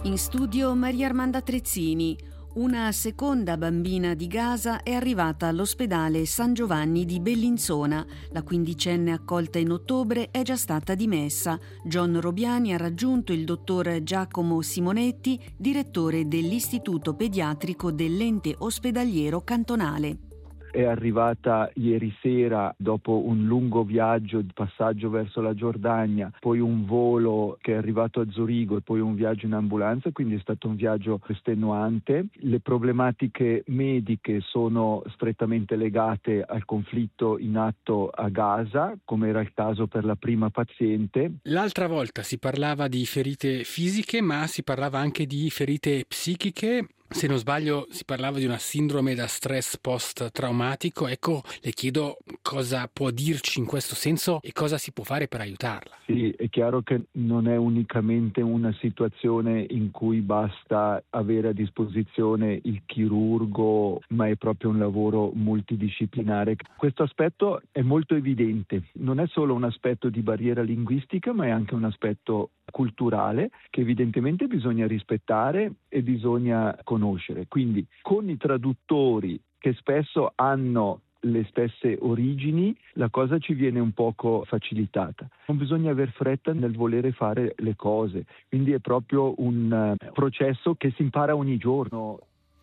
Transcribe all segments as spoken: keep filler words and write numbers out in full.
In studio Maria Armanda Trezzini. Una seconda bambina di Gaza è arrivata all'ospedale San Giovanni di Bellinzona. La quindicenne accolta in ottobre è già stata dimessa. John Robiani ha raggiunto il dottor Giacomo Simonetti, direttore dell'Istituto Pediatrico dell'Ente Ospedaliero Cantonale. È arrivata ieri sera dopo un lungo viaggio di passaggio verso la Giordania, poi un volo che è arrivato a Zurigo e poi un viaggio in ambulanza, quindi è stato un viaggio estenuante. Le problematiche mediche sono strettamente legate al conflitto in atto a Gaza, come era il caso per la prima paziente. L'altra volta si parlava di ferite fisiche, ma si parlava anche di ferite psichiche. Se non sbaglio si parlava di una sindrome da stress post-traumatico. Ecco, le chiedo cosa può dirci in questo senso e cosa si può fare per aiutarla. Sì, è chiaro che non è unicamente una situazione in cui basta avere a disposizione il chirurgo, ma è proprio un lavoro multidisciplinare. Questo aspetto è molto evidente, non è solo un aspetto di barriera linguistica, ma è anche un aspetto culturale che evidentemente bisogna rispettare e bisogna conoscere. Quindi con i traduttori che spesso hanno le stesse origini, la cosa ci viene un poco facilitata. Non bisogna aver fretta nel volere fare le cose, quindi è proprio un processo che si impara ogni giorno.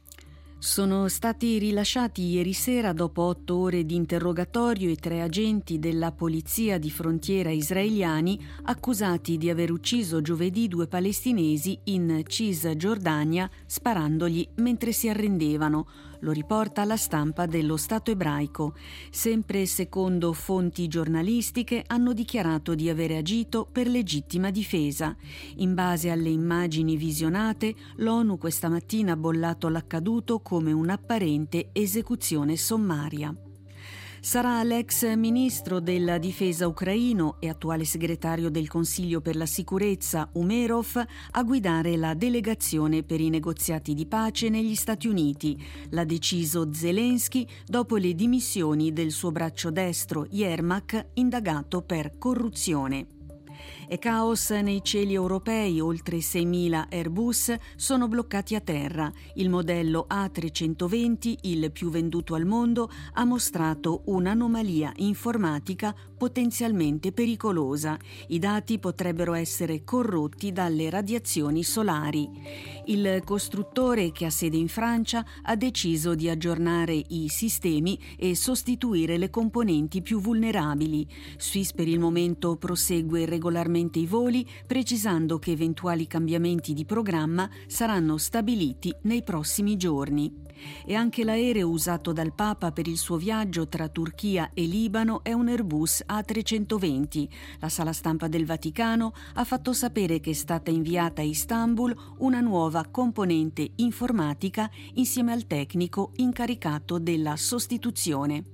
Sono stati rilasciati ieri sera, dopo otto ore di interrogatorio, i tre agenti della polizia di frontiera israeliani accusati di aver ucciso giovedì due palestinesi in Cisgiordania sparandogli mentre si arrendevano. Lo riporta la stampa dello Stato ebraico. Sempre secondo fonti giornalistiche, hanno dichiarato di avere agito per legittima difesa. In base alle immagini visionate, l'ONU questa mattina ha bollato l'accaduto come un'apparente esecuzione sommaria. Sarà l'ex ministro della difesa ucraino e attuale segretario del Consiglio per la sicurezza Umerov a guidare la delegazione per i negoziati di pace negli Stati Uniti. L'ha deciso Zelensky dopo le dimissioni del suo braccio destro Yermak, indagato per corruzione. E caos nei cieli europei, oltre seimila Airbus sono bloccati a terra. Il modello A trecentoventi, il più venduto al mondo, ha mostrato un'anomalia informatica potenzialmente pericolosa. I dati potrebbero essere corrotti dalle radiazioni solari. Il costruttore, che ha sede in Francia, ha deciso di aggiornare i sistemi e sostituire le componenti più vulnerabili. Swiss per il momento prosegue regolarmente i voli, precisando che eventuali cambiamenti di programma saranno stabiliti nei prossimi giorni. E anche l'aereo usato dal Papa per il suo viaggio tra Turchia e Libano è un Airbus A trecentoventi. La sala stampa del Vaticano ha fatto sapere che è stata inviata a Istanbul una nuova componente informatica insieme al tecnico incaricato della sostituzione.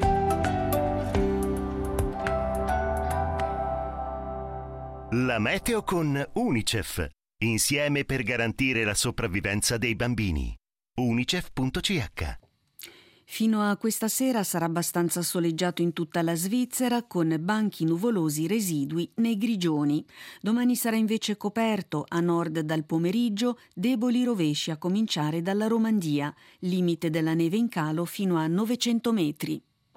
La meteo con Unicef. Insieme per garantire la sopravvivenza dei bambini. unicef punto c h. Fino a questa sera sarà abbastanza soleggiato in tutta la Svizzera, con banchi nuvolosi residui nei grigioni. Domani sarà invece coperto a nord dal pomeriggio, deboli rovesci a cominciare dalla Romandia, limite della neve in calo fino a novecento metri.